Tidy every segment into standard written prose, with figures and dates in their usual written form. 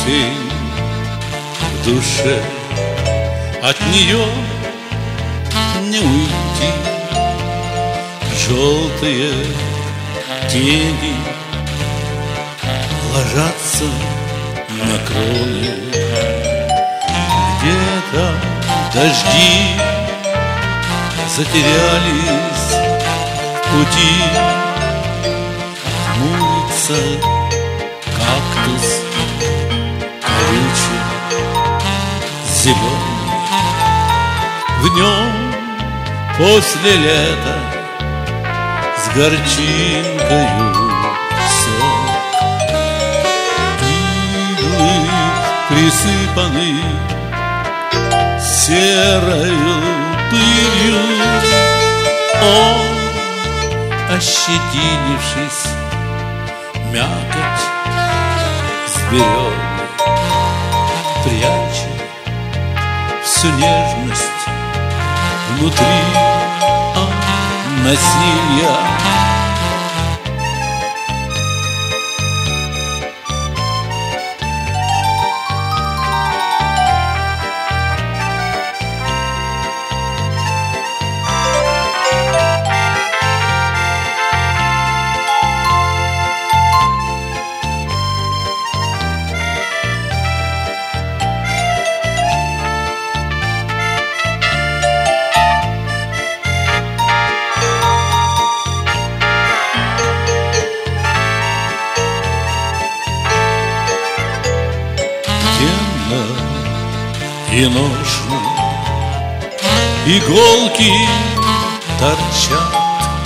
осень в душе, от нее не уйти. Желтые тени ложатся на кроны, где-то дожди затерялись в пути. Хмурится кактус колючий, зеленый. В нем после лета с горчинкою сок. Иглы присыпаны серою пылью. Он, ощетинившись, мякоть с березы прячет всю нежность внутри насилия. И ножны, иголки торчат,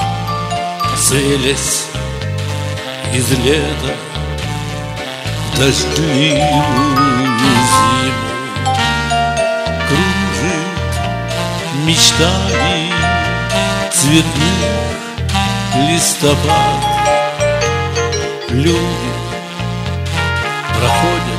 целясь из лета в дождливую зиму. Кружит мечтаний цветных листопад. Люди проходят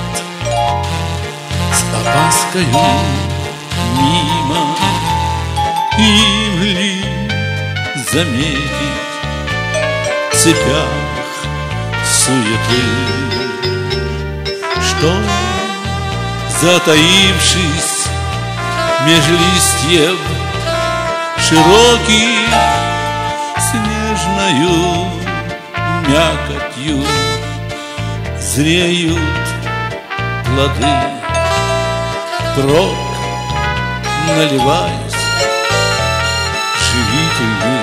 с опаскою мимо. Им ли заметить в цепях суеты, что, затаившись меж листьев широких, снежною мякотью зреют плоды. Прок, наливаясь живительный